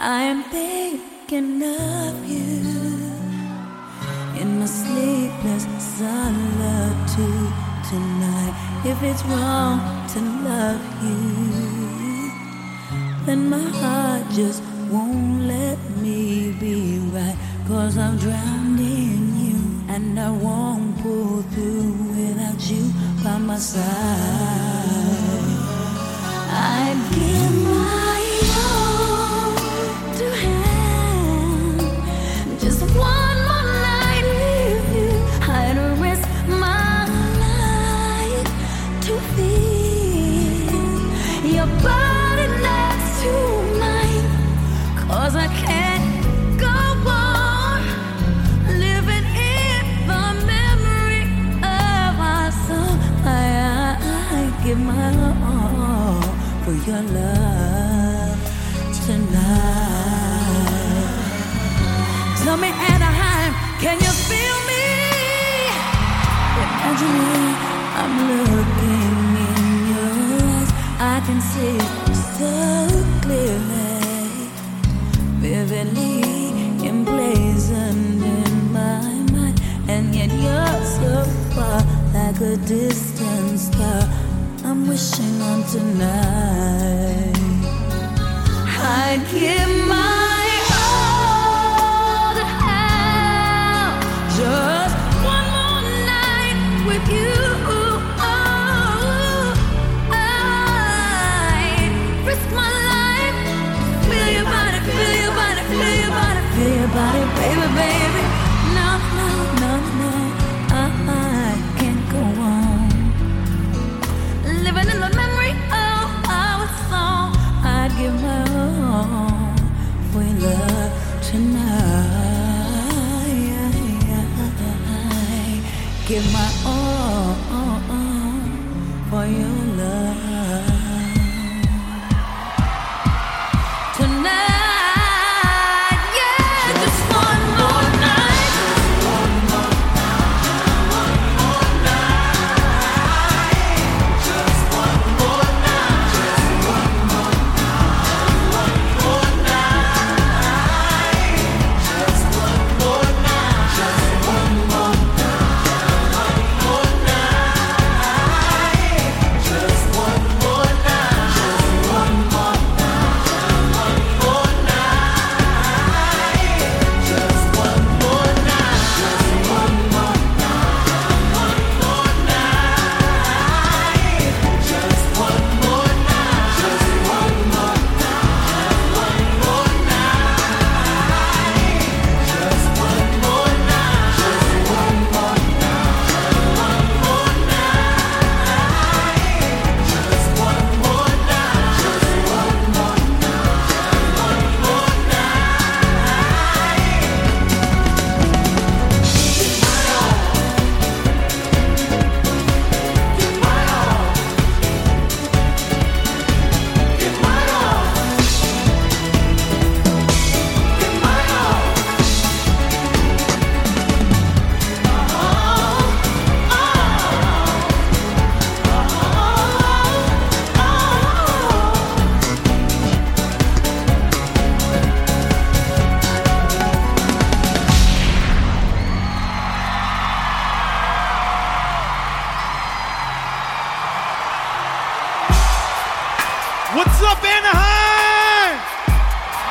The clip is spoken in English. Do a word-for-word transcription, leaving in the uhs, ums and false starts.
I'm thinking of you in my sleepless solitude tonight. If it's wrong to love you, then my heart just won't let me be right. Cause I'm drowned in you, and I won't pull through without you by my side. I'd give my all to have just one more night with you. I'd risk my life to feel your body next to mine. Cause I can't go on living in the memory of our song. I, I give my all for your love tonight. Tell me, Anaheim, can you feel me? Imagine me, I'm looking in your eyes. I can see so clearly, vividly emblazoned in my mind. And yet you're so far, like a distant star I'm wishing on tonight. I'd give my all to have just one more night with you. I'd risk my life. Feel your body, feel your body, feel your body, feel your body, baby, baby. No, no, no, no, I, I can't go on living in the memory of our song. I'd give my all for your love tonight. Give my all for your love tonight. Yeah, just one more night. One more night. Just one more night. Just one more night. One more night. Just one more night. Just one more night. One more night. Just one more night. Just one more night. One more night. Just one more night. Just one more night. Just one more night. Just one more What's up, Anaheim?